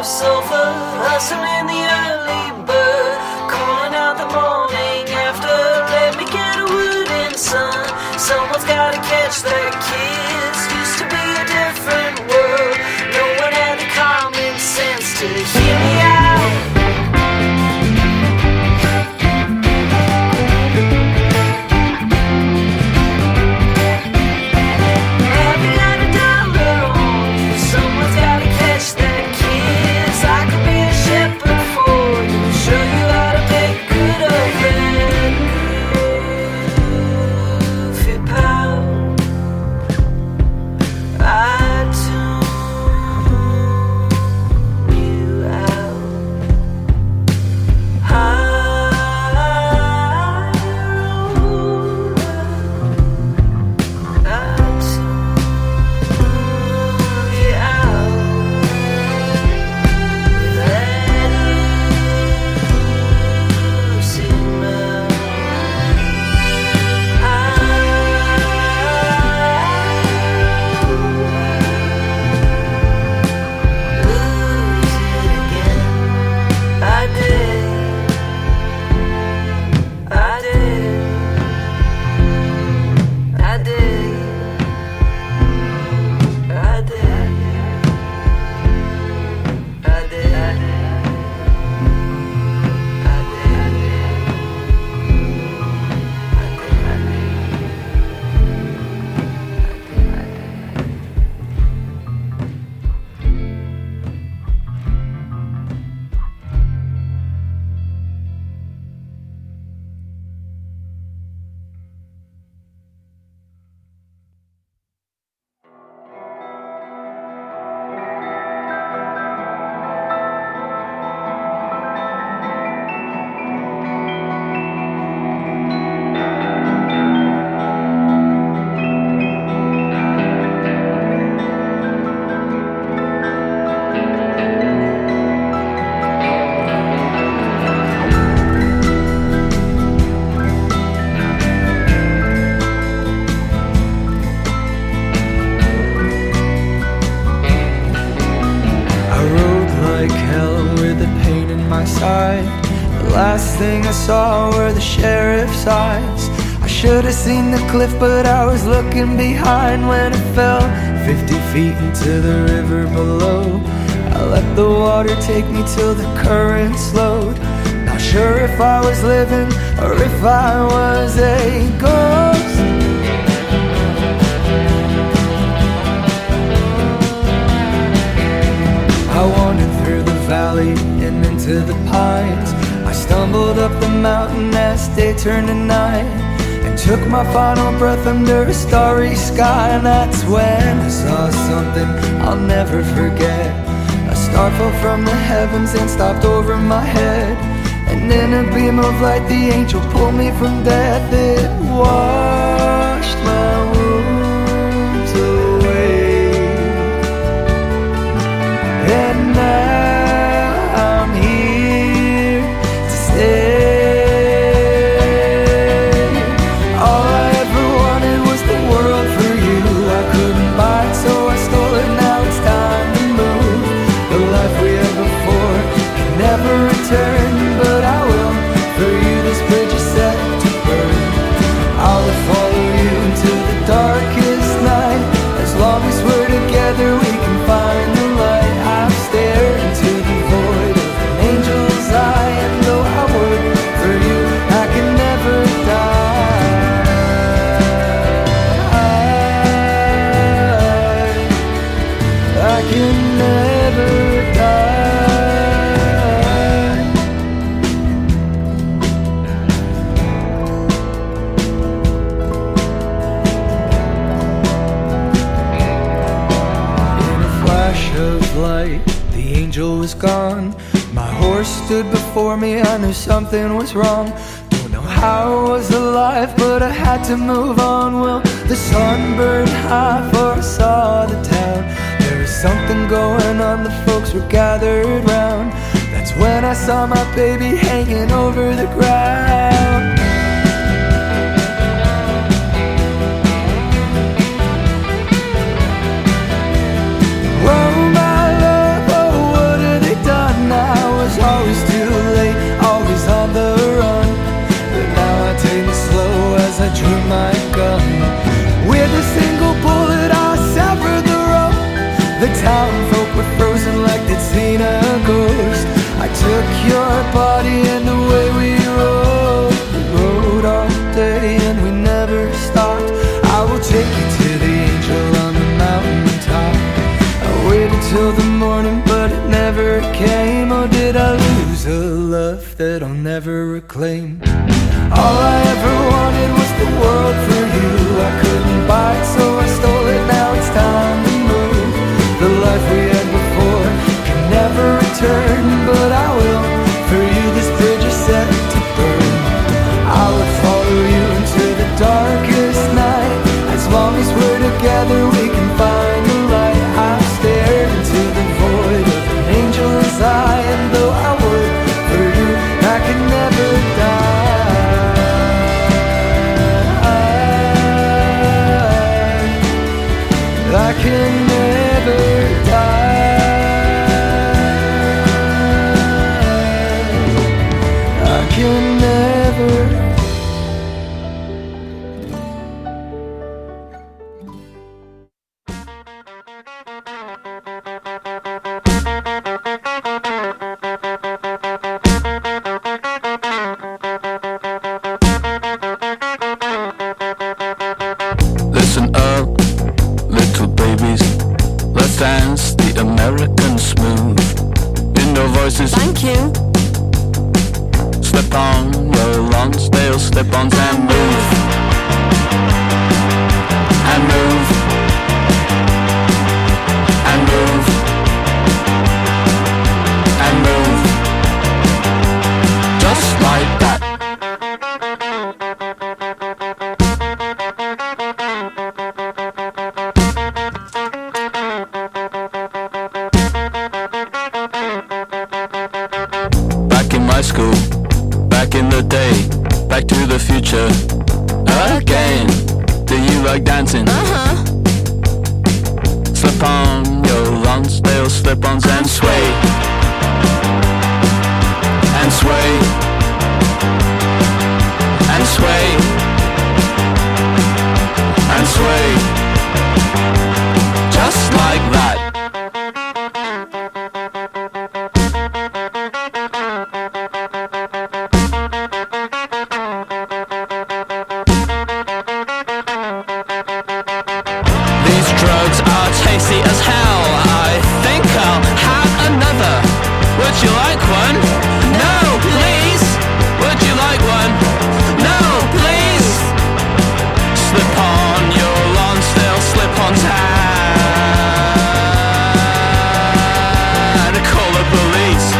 sulfur, hustling the early bird, calling out the morning after. Let me get a wooden sun. Someone's gotta catch that kiss. Used to be a different world. No one had the common sense to hear me out. Should've seen the cliff, but I was looking behind when it fell 50 feet into the river below. I let the water take me till the current slowed. Not sure if I was living or if I was a ghost. I wandered through the valley and into the pines. I stumbled up the mountain as day turned to night, took my final breath under a starry sky. And that's when I saw something I'll never forget. A star fell from the heavens and stopped over my head, and in a beam of light the angel pulled me from death. It washed my wounds away, and now I'm here to stay. But I will, for you this bridge is set to burn. I will follow you into the darkest night. As long as we're together we can find the light. I've stared into the void of an angel's eye, and though I would for you, I can never die. I can never die. The angel was gone. My horse stood before me. I knew something was wrong. Don't know how I was alive, but I had to move on. Well, the sun burned high before I saw the town. There was something going on, the folks were gathered round. That's when I saw my baby hanging over the ground. Whoa, my love, oh, what are they claim. All I ever wanted was the world for you. I couldn't buy it, so I stole it. Now it's time to move. The life we had before can never return, but I will. For you this bridge is set to burn. I would follow you into the darkest night. As long as we're together we can find the light. I've stared into the void of an angel's eye, and though I would for you, I could never die. I can never die. I can never. Listen up, little babies. Let's dance the American smooth. In your voices, Thank you. slip on your Lonsdale slip-ons and move. And move. And move. And move. Just like that. Back in my school, back in the day, back to the future, again. Do you like dancing? Slip on your Lonsdale slip-ons and sway. And sway. And sway. And sway. Just like that. These drugs are tasty as hell. I think I'll have another. Would you like one? No, please. Would you like one? No, please. Slip on your Lonsdale slip-ons and call the police.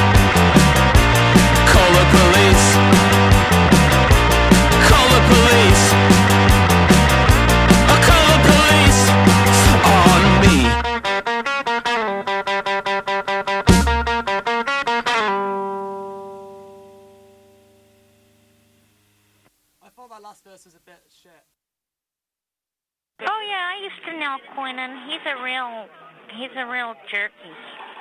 Call the police. Call the police. I'll call the police on me. I thought that last verse was a bit shit. Oh yeah, I used to know Quinnan. He's a real jerky.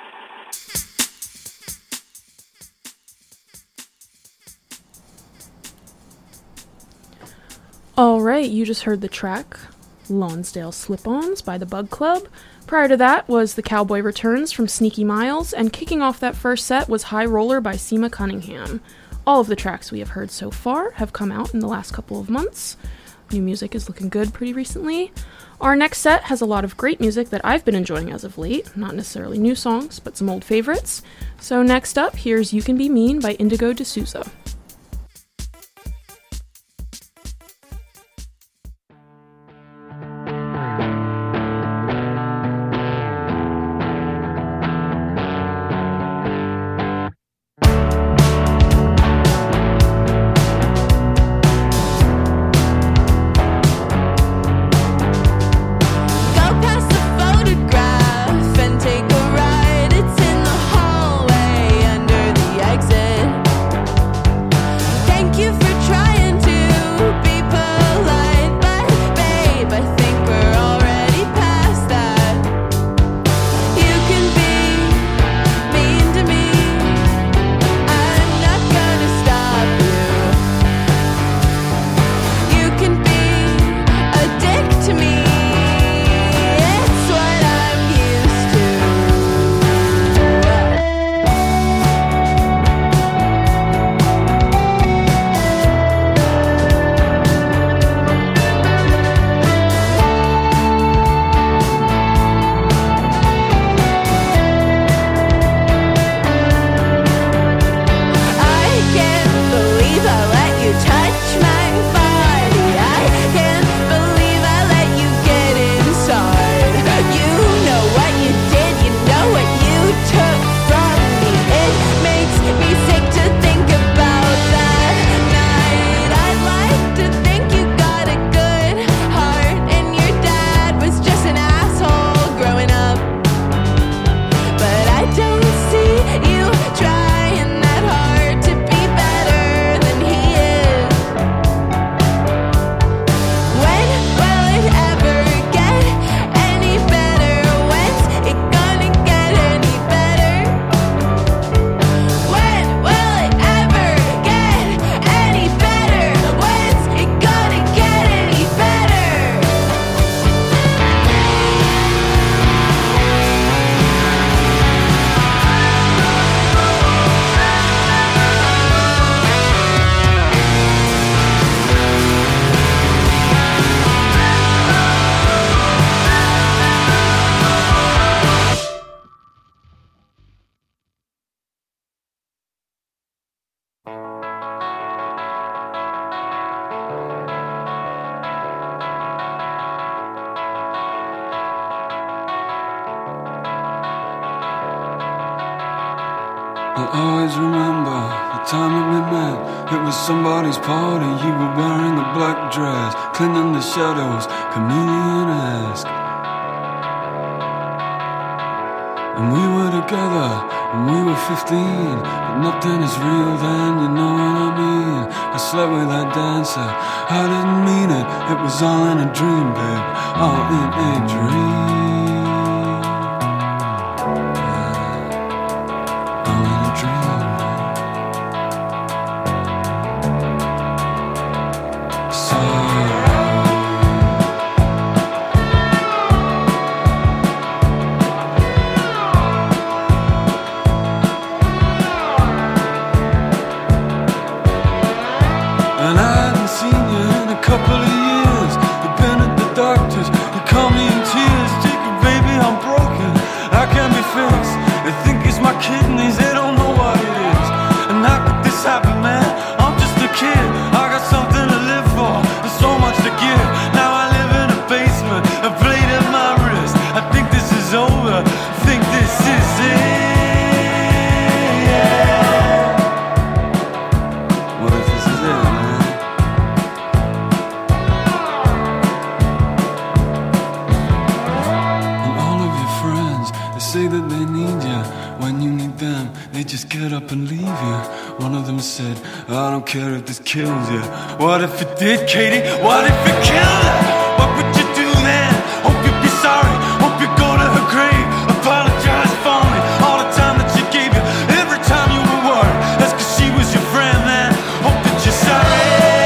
Alright, you just heard the track Lonsdale Slip-Ons by the Bug Club. Prior to that was The Cowboy Returns from Sneaky Miles, and kicking off that first set was High Roller by Seema Cunningham. All of the tracks we have heard so far have come out in the last couple of months. New music is looking good pretty recently. Our next set has a lot of great music that I've been enjoying as of late, not necessarily new songs, but some old favorites. So next up, here's You Can Be Mean by Indigo D'Souza. Go past the photograph and take a ride. It's in the hallway under the exit. I'll always remember the time that we met. It was somebody's party. You were wearing a black dress, clinging to shadows, chameleon-esque. And we were together when we were 15, but nothing is real then, you know what I mean. I slept with that dancer, I didn't mean it. It was all in a dream, babe, all in a dream. Kills you. What if it did, Katie? What if it killed her? What would you do then? Hope you'd be sorry. Hope you go to her grave. Apologize for me. All the time that she gave you. Every time you were worried. That's cause she was your friend then. Hope that you're sorry.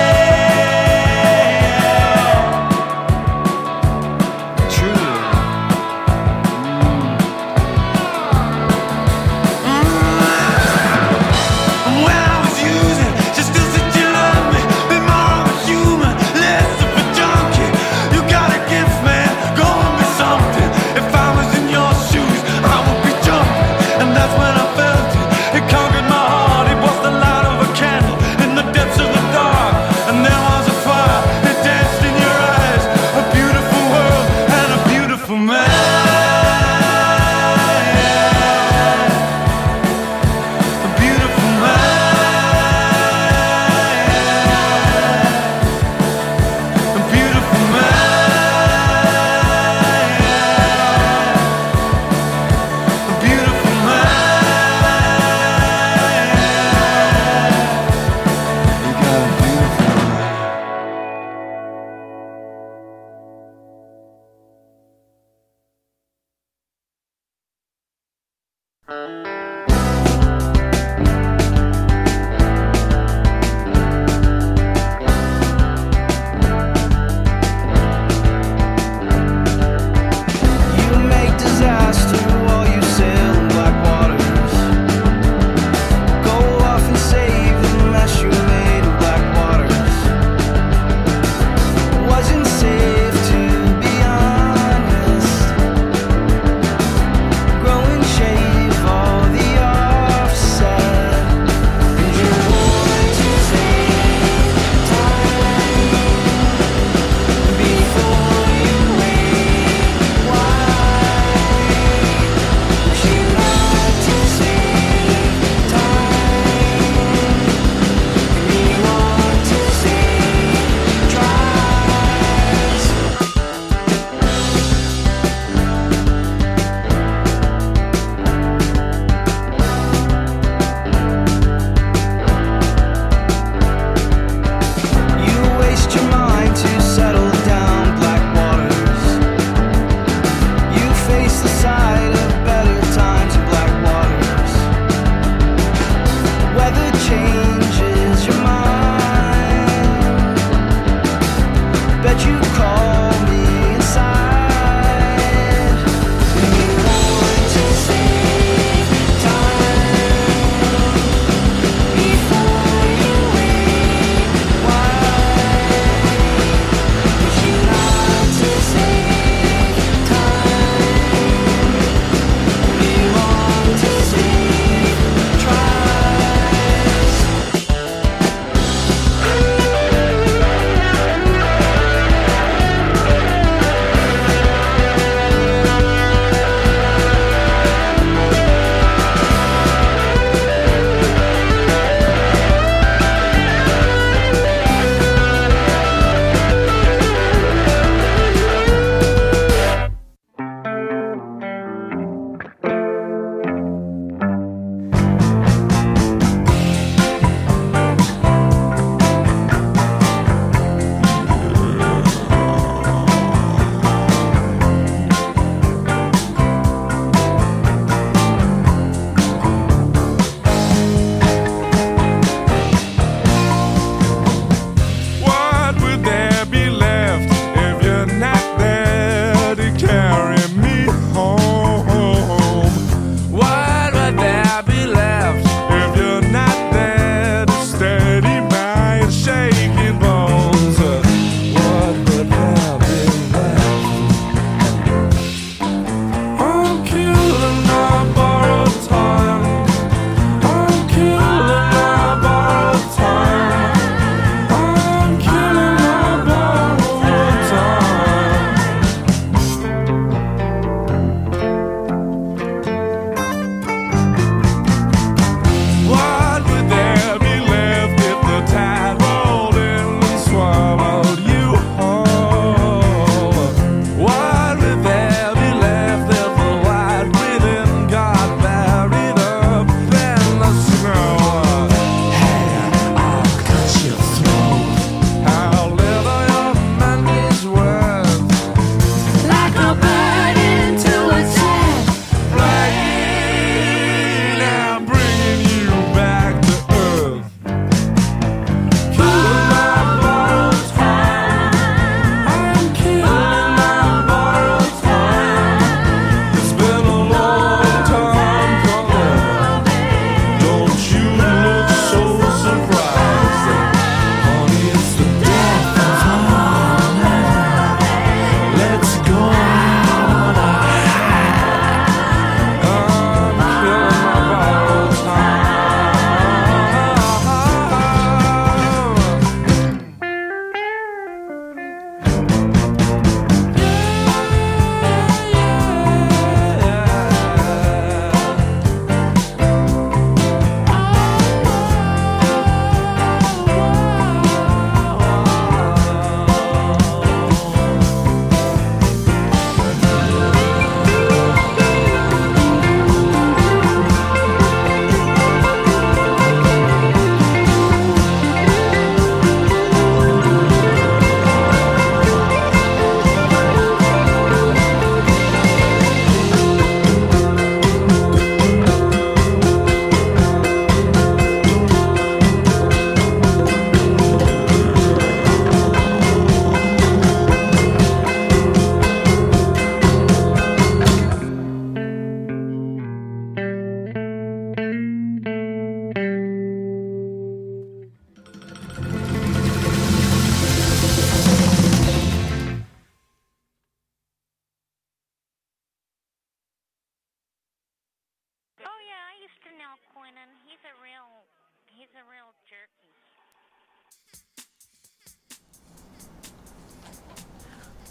Truly. When I was using, she still said you love me. Be more of a human, less of a junkie. You got a gift, man. Go and be something. If I was in your shoes, I would be jumping. And that's when I felt it. It conquered my heart. It was the light of a candle in the depths of the dark. And there was a fire. It danced in your eyes. A beautiful world and a beautiful man. A beautiful man. A beautiful man. A beautiful man. You got a beautiful man. You make disaster while you sail in black waters. Go off and save the mess you made in black waters. Wasn't safe to be honest. Growing shave all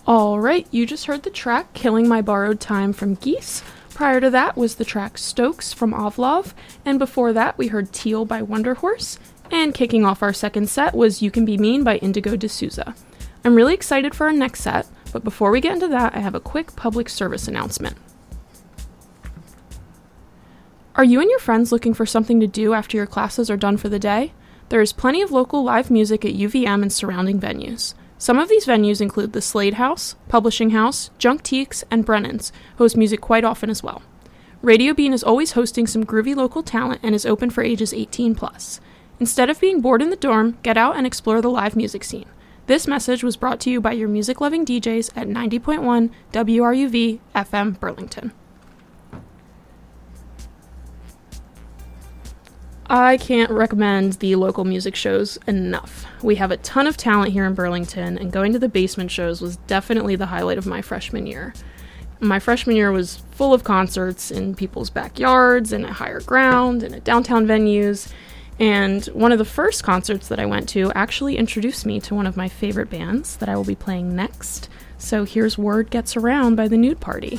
Alright, you just heard the track Killing My Borrowed Time from Geese. Prior to that was the track Stokes from Ovlov, and before that we heard Teal by Wonder Horse, and kicking off our second set was You Can Be Mean by Indigo D'Souza. I'm really excited for our next set, but before we get into that, I have a quick public service announcement. Are you and your friends looking for something to do after your classes are done for the day? There is plenty of local live music at UVM and surrounding venues. Some of these venues include the Slade House, Publishing House, Junk Teaks, and Brennan's, who host music quite often as well. Radio Bean is always hosting some groovy local talent and is open for ages 18+. Instead of being bored in the dorm, get out and explore the live music scene. This message was brought to you by your music-loving DJs at 90.1 WRUV FM Burlington. I can't recommend the local music shows enough. We have a ton of talent here in Burlington, and going to the basement shows was definitely the highlight of my freshman year. My freshman year was full of concerts in people's backyards and at higher ground and at downtown venues, and one of the first concerts that I went to actually introduced me to one of my favorite bands that I will be playing next. So here's Word Gets Around by the Nude Party.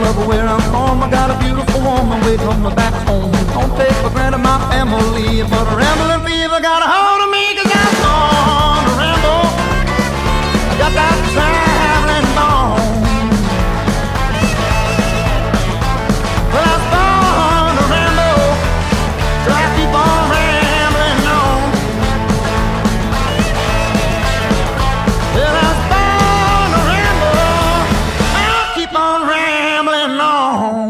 of where I'm from. I got a beautiful woman waiting on me back home. Don't take for granted my family, but a rambling fever got a hold of me 'cause I'm born to ramble. I got that traveling bone. Well, I was born to ramble, so I keep on rambling on. Well, I was born to ramble, I'll keep on rambling on.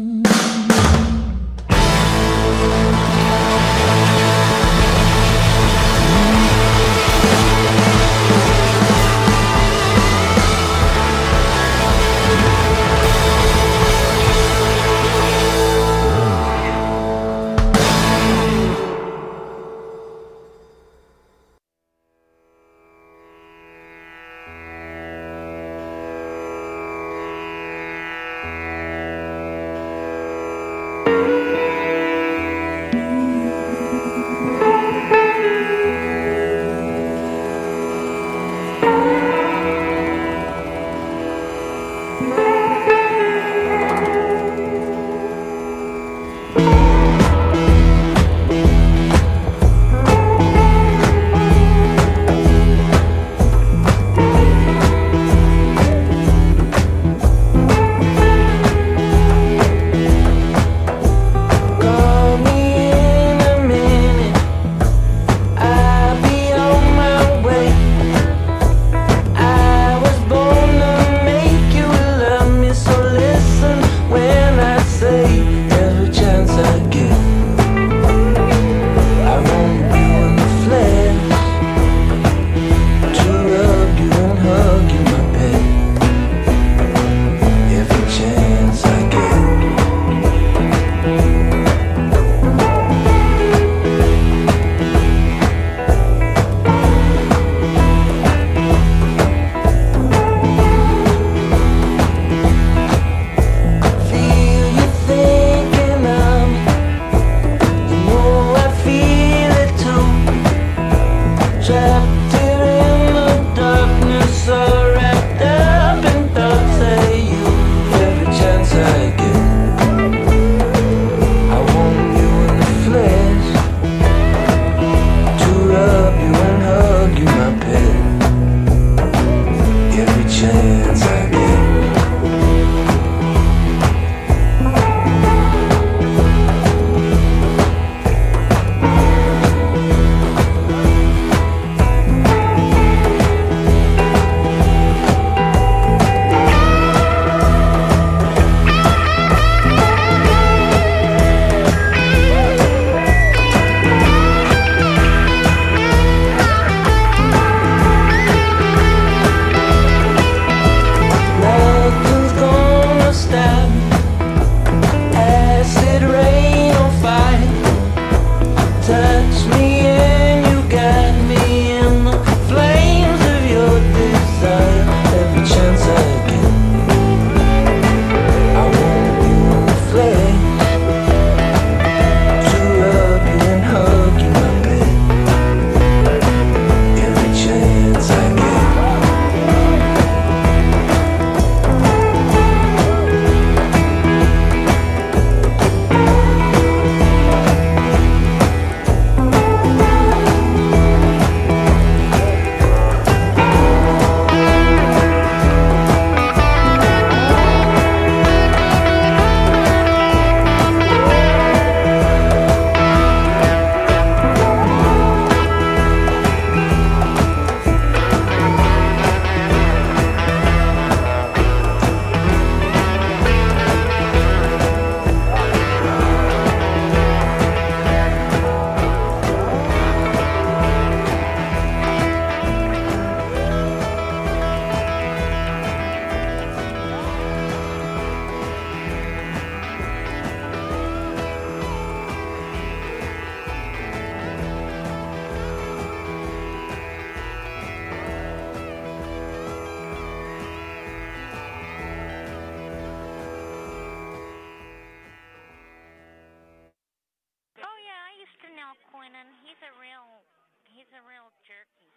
He's a real jerky.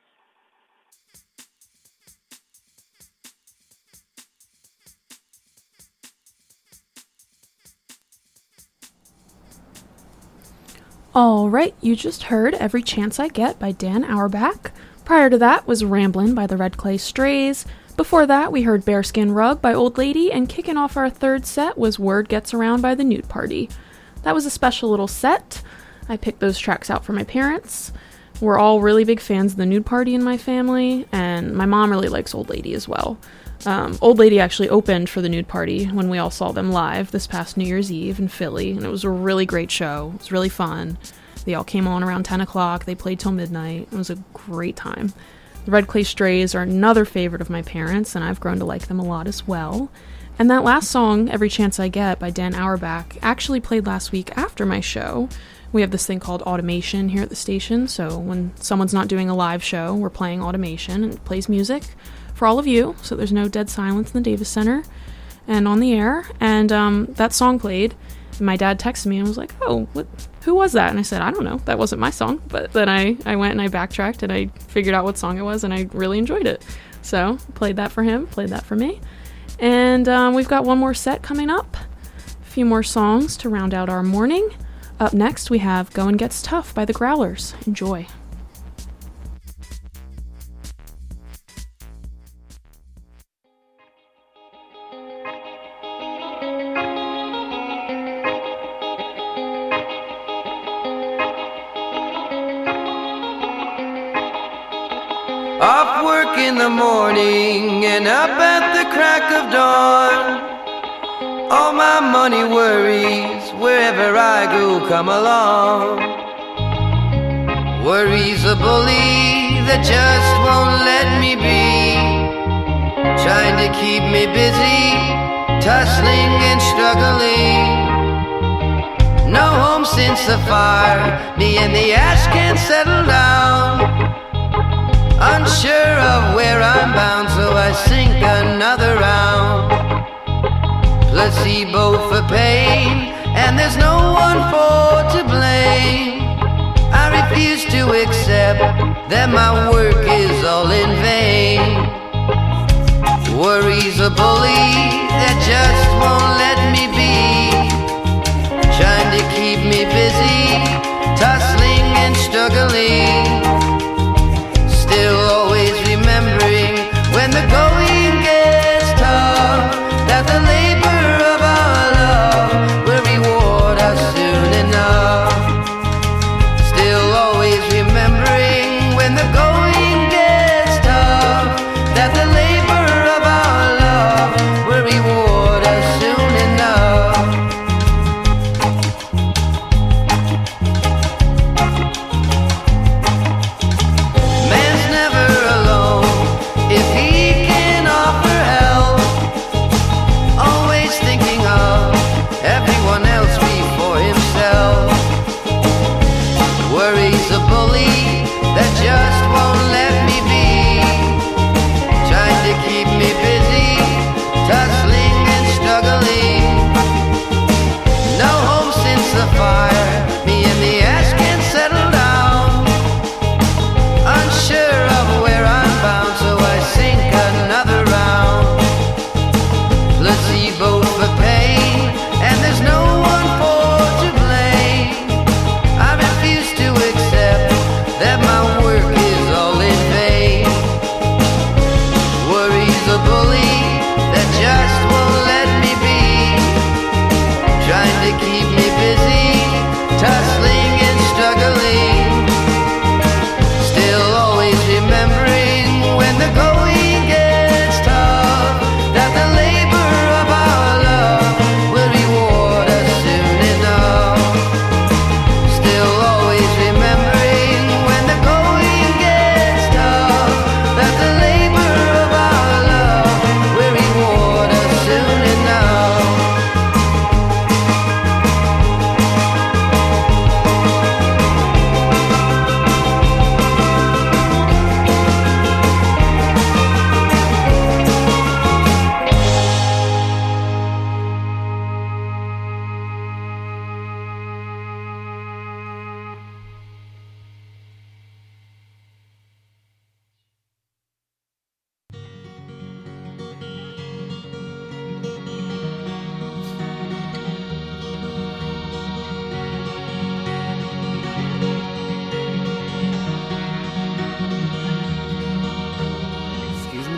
Alright, you just heard Every Chance I Get by Dan Auerbach. Prior to that was Ramblin' by the Red Clay Strays. Before that, we heard Bearskin Rug by Old Lady, and kicking off our third set was Word Gets Around by the Nude Party. That was a special little set. I picked those tracks out for my parents. We're all really big fans of the Nude Party in my family, and my mom really likes Old Lady as well. Old Lady actually opened for the Nude Party when we all saw them live this past New Year's Eve in Philly, and it was a really great show. It was really fun. They all came on around 10 o'clock. They played till midnight. It was a great time. The Red Clay Strays are another favorite of my parents, and I've grown to like them a lot as well. And that last song, Every Chance I Get by Dan Auerbach, actually played last week after my show. We have this thing called automation here at the station, so when someone's not doing a live show, we're playing automation, and it plays music for all of you, so there's no dead silence in the Davis Center and on the air. And that song played, and my dad texted me and was like, oh, who was that? And I said, I don't know, that wasn't my song. But then I went and I backtracked and I figured out what song it was, and I really enjoyed it. So played that for him, played that for me. And we've got one more set coming up, a few more songs to round out our morning. Up next, we have Goin' Gets Tough by the Growlers. Enjoy. Off work in the morning and up at the crack of dawn. All my money worries wherever I go come along. Worries a bully that just won't let me be, trying to keep me busy, tussling and struggling. No home since the fire, me and the ash can't settle down. Unsure of where I'm bound, so I sink another round. Placebo for pain, and there's no one for to blame. I refuse to accept that my work is all in vain. Worry's a bully that just won't let me be, trying to keep me busy, tussling and struggling. Still always remembering when the going gets tough, that the labor of our love will reward us soon enough. Still always remembering when the going gets tough, that the labor of our love will reward us soon enough. Man's never alone if he can offer help, always thinking of everyone else before himself. Worry's a bully that just won't let me be, trying to keep me busy, tussling and struggling. No home since the fire, me and the ash can't settle down. Unsure of where I'm bound, so I sink another round. Placebo for pain, and there's no one for to blame. I refuse to accept that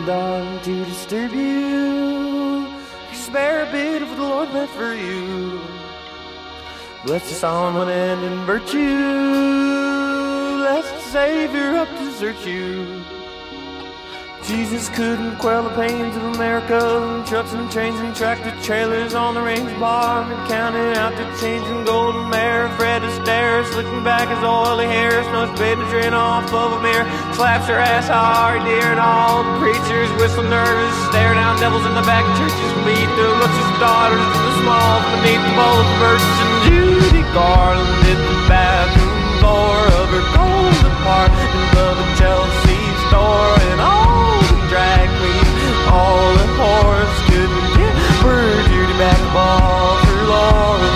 come dawn to disturb you. You spare a bit of what the Lord left for you. Bless the song will end in virtue. Bless the Savior up to search you. Jesus couldn't quell the pains of America. Trucks and trains and tractor trailers on the range bar, and counting out the change in golden mare. Fred Astaire slicking back his oily hair, snows baby drain off of a mirror, slaps her ass hard, dear, and all the preachers whistle nervous, stare down devils in the back of churches, beat the lustrous daughters of the small beneath the bowl of birds. And Judy Garland did the bathroom floor of her golden apartment above the Chelsea store, and all drag queen, all the horse couldn't get her Judy back the ball for Laura.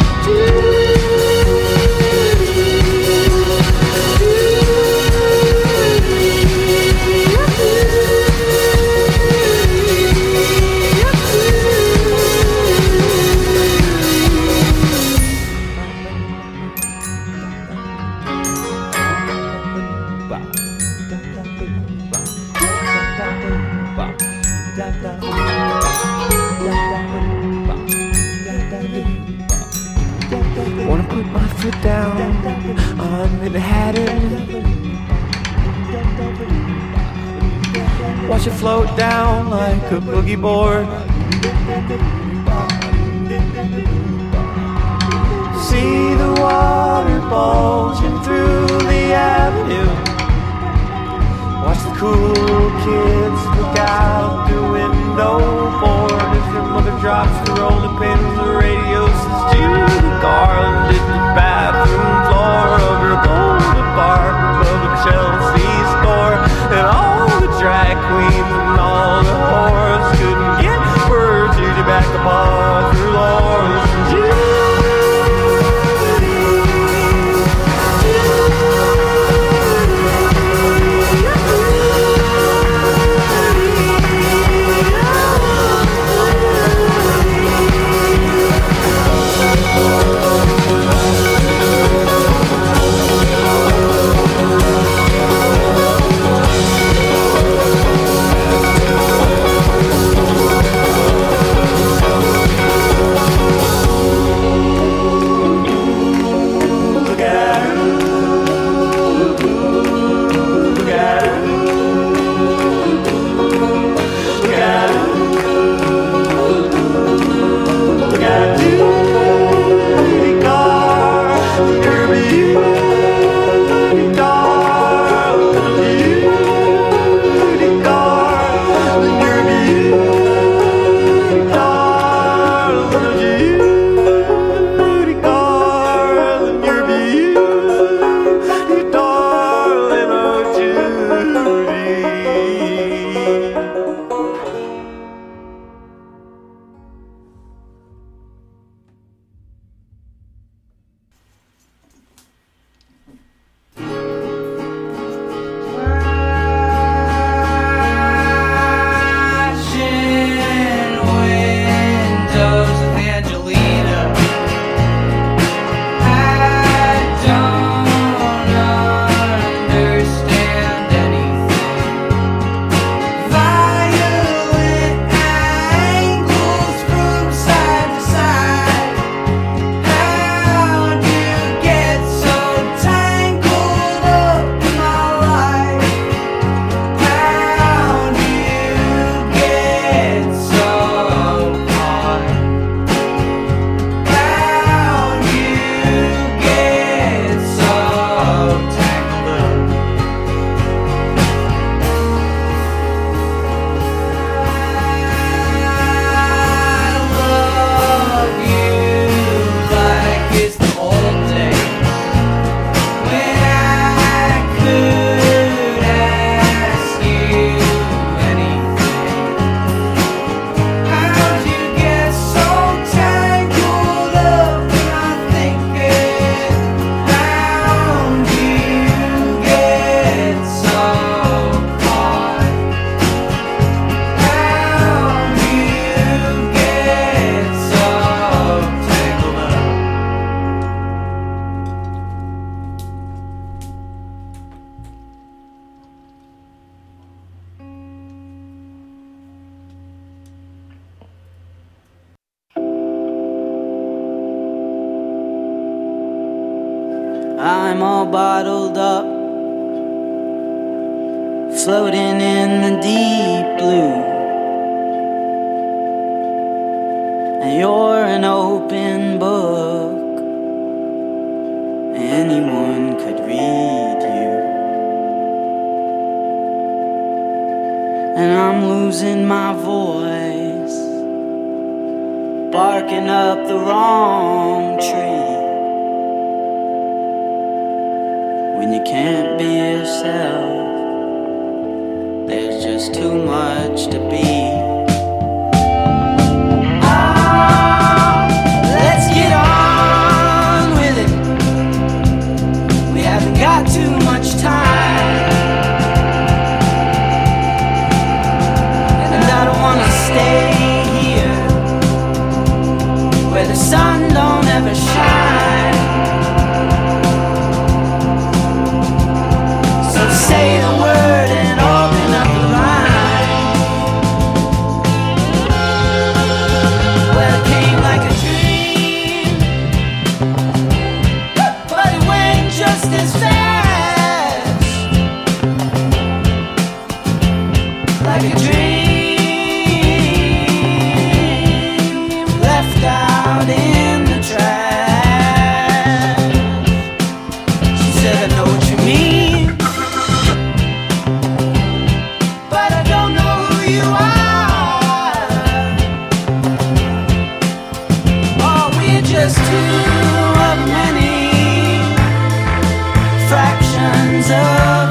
Wanna put my foot down on Manhattan, watch it float down like a boogie board, see the water bulging through the avenue, watch the cool kids look out the window board as their mother drops the rolling pins. The radio says Judy Garland did the bathroom floor of her golden apartment above the Chelsea store, and all the drag queens and all the whores couldn't get her Judy back the ball through Laura's. Judy, Judy. I'm all bottled up, floating in the deep blue. And you're an open book, anyone could read you. And I'm losing my voice, barking up the wrong tree. When you can't be yourself, there's just too much to be. Let's get on with it. We haven't got too much time, and I don't wanna stay here where the sun don't ever shine. So say the word and open up the line. Well, it came like a dream, but it went just as fast, like a dream left out in the trash. She said, I know what you mean, but I don't know who you are. Oh, we're just two of many fractions of a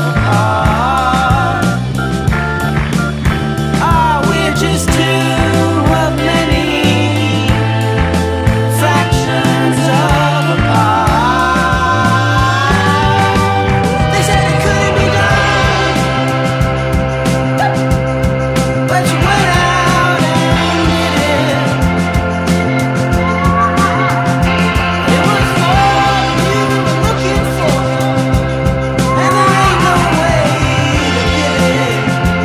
part. Oh, we're just two of many fractions of a part. They said it couldn't be done, but you went out and did it. It was more you were looking for, and there ain't no way to get it.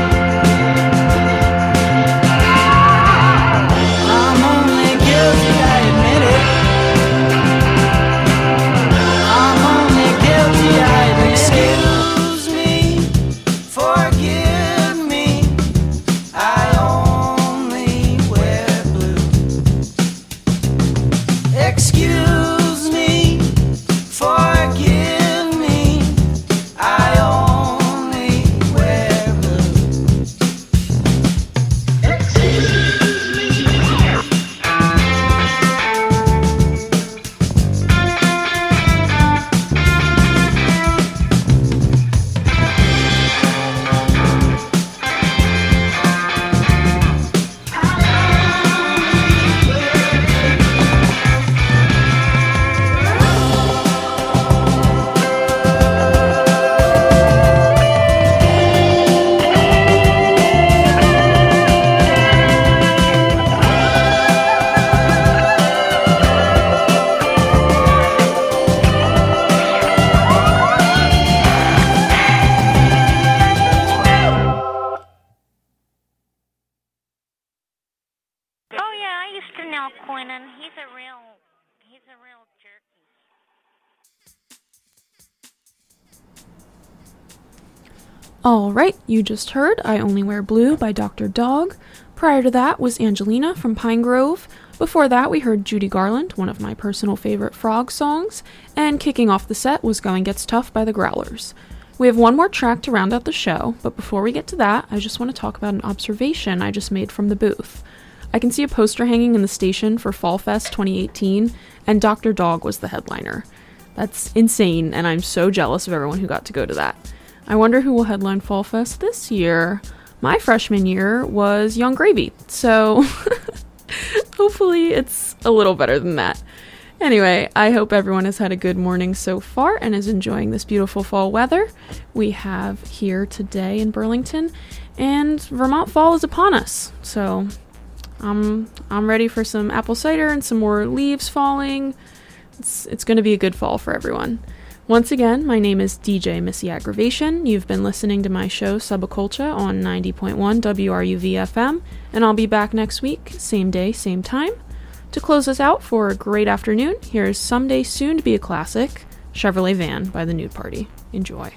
I'm only guilty, I admit it. I'm only guilty, I admit it. Excuse me, forgive me, I only wear blue. Excuse me, forgive me, I only wear blue. Oh yeah, I used to know Quinnen. He's a real jerky. Alright, you just heard I Only Wear Blue by Dr. Dog. Prior to that was Angelina from Pine Grove. Before that we heard Judy Garland, one of my personal favorite Frog songs. And kicking off the set was Going Gets Tough by the Growlers. We have one more track to round out the show, but before we get to that, I just want to talk about an observation I just made from the booth. I can see a poster hanging in the station for Fall Fest 2018, and Dr. Dog was the headliner. That's insane, and I'm so jealous of everyone who got to go to that. I wonder who will headline Fall Fest this year. My freshman year was Young Gravy, so hopefully it's a little better than that. Anyway, I hope everyone has had a good morning so far and is enjoying this beautiful fall weather we have here today in Burlington, and Vermont fall is upon us, so I'm ready for some apple cider and some more leaves falling. It's going to be a good fall for everyone. Once again, my name is DJ Missy Aggravation. You've been listening to my show Subaculture on 90.1 WRUV-FM, and I'll be back next week, same day, same time. To close us out for a great afternoon, here's Someday Soon to Be a Classic Chevrolet Van by the Nude Party. Enjoy.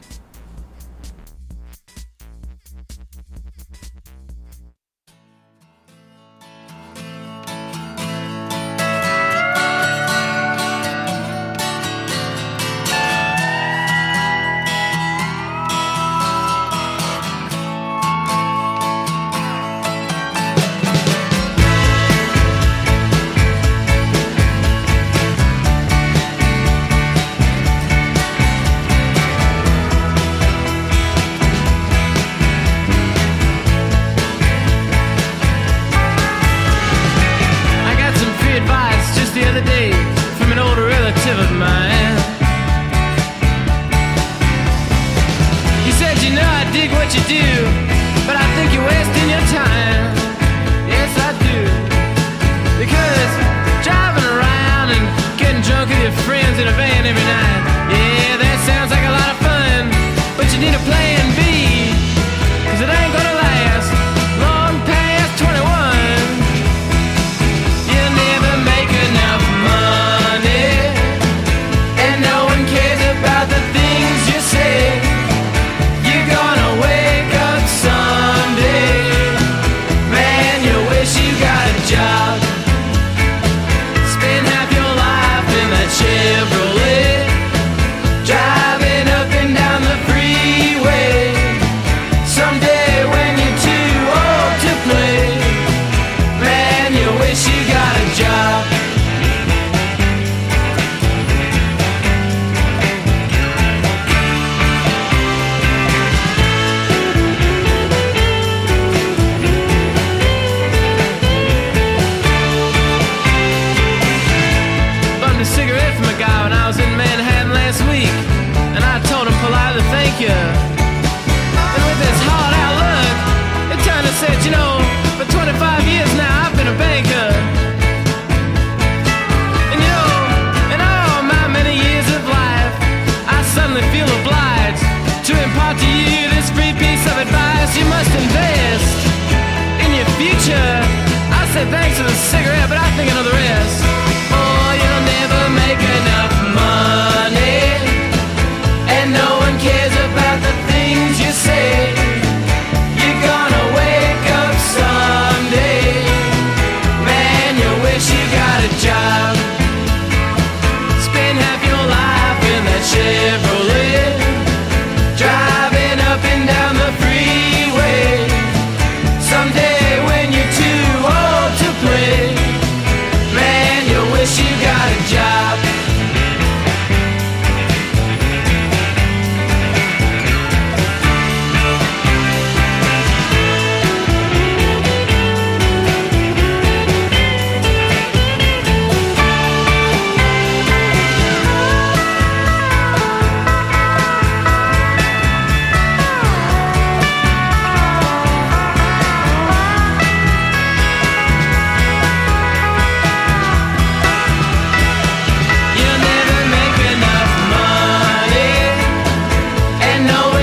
Thanks for the cigarette, but I think I know the rest.